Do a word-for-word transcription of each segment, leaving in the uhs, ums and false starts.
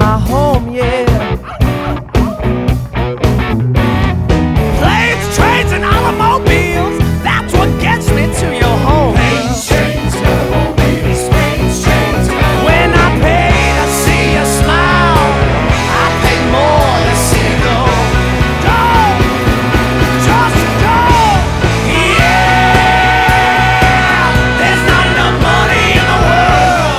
my home, yeah. Planes, trains, and automobiles, that's what gets me to your home. Planes, trains, automobiles, planes, trains, automobiles. When I pay to see you smile, I pay more to see you go. Go, just go, yeah. There's not enough money in the world.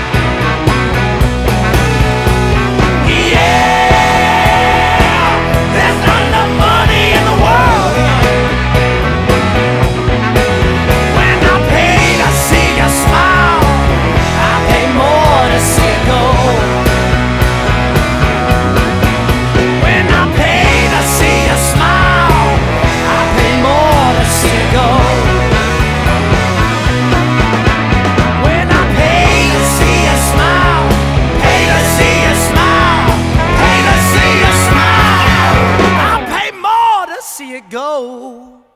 Yeah, there's not enough money in the world. When I pay to see you smile, I pay more to see you go. When I pay to see you smile, I pay more to see you go. When I pay to see you smile, pay to see you smile, pay to see you smile, I pay more to see you go.